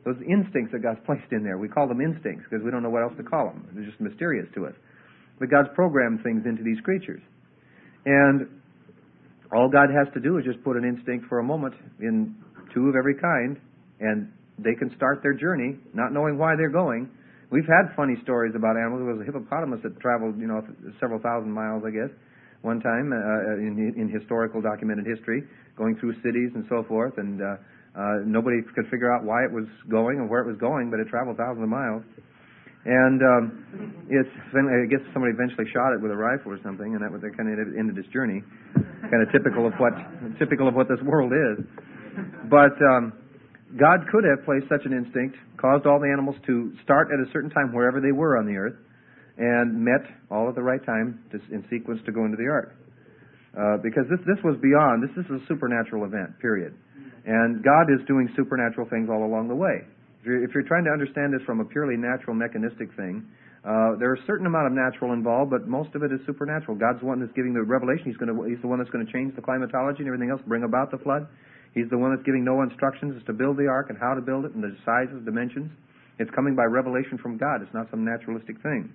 Those instincts that God's placed in there. We call them instincts because we don't know what else to call them. They're just mysterious to us. But God's programmed things into these creatures. And all God has to do is just put an instinct for a moment in two of every kind, and they can start their journey not knowing why they're going. We've had funny stories about animals. There was a hippopotamus that traveled, you know, several thousand miles, I guess, one time uh, in, in historical documented history, going through cities and so forth, and uh, uh, nobody could figure out why it was going and where it was going, but it traveled thousands of miles. And um, it's, I guess somebody eventually shot it with a rifle or something, and that was kind of ended its journey. Kind of typical of what typical of what this world is. But um, God could have placed such an instinct, caused all the animals to start at a certain time wherever they were on the earth, and met all at the right time to, in sequence to go into the ark. Uh, because this this was beyond, this, this is a supernatural event, period. And God is doing supernatural things all along the way. If you're, if you're trying to understand this from a purely natural, mechanistic thing, uh, there's a certain amount of natural involved, but most of it is supernatural. God's the one that's giving the revelation. He's going to, He's the one that's going to change the climatology and everything else, bring about the flood. He's the one that's giving Noah instructions as to build the ark and how to build it and the sizes, dimensions. It's coming by revelation from God. It's not some naturalistic thing.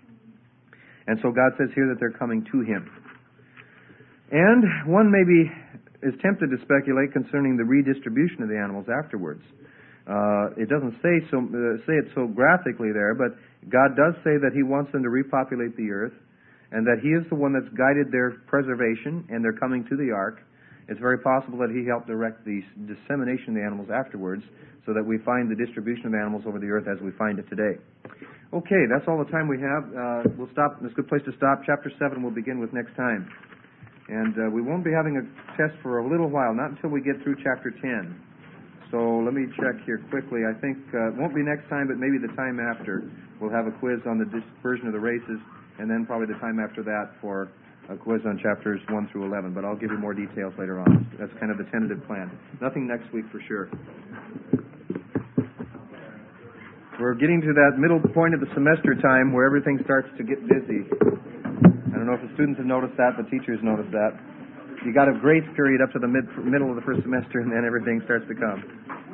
And so God says here that they're coming to Him. And one maybe is tempted to speculate concerning the redistribution of the animals afterwards. Uh, it doesn't say so uh, say it so graphically there, but God does say that He wants them to repopulate the earth, and that He is the one that's guided their preservation and their coming to the ark. It's very possible that He helped direct the dissemination of the animals afterwards, so that we find the distribution of animals over the earth as we find it today. Okay, that's all the time we have. Uh, we'll stop. It's a good place to stop. Chapter seven we'll begin with next time. And uh, we won't be having a test for a little while, not until we get through chapter ten. So let me check here quickly. I think uh, it won't be next time, but maybe the time after. We'll have a quiz on the dispersion of the races, and then probably the time after that for a quiz on chapters one through eleven. But I'll give you more details later on. That's kind of the tentative plan. Nothing next week for sure. We're getting to that middle point of the semester time where everything starts to get busy. I don't know if the students have noticed that, but teachers notice that. You got a grace period up to the mid, middle of the first semester, and then everything starts to come.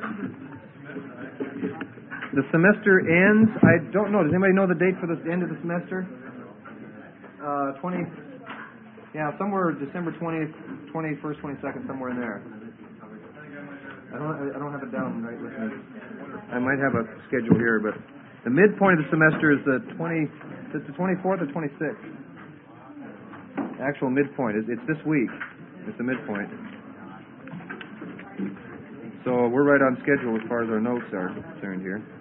The semester ends, I don't know. Does anybody know the date for the end of the semester? Uh, twenty. Yeah, somewhere December twentieth, twenty-first, twenty-second, somewhere in there. I don't. I don't have it down right with me. I might have a schedule here, but the midpoint of the semester is the twenty. It's the twenty-fourth or twenty-sixth. Actual midpoint. It's this week. It's the midpoint. So we're right on schedule as far as our notes are concerned here.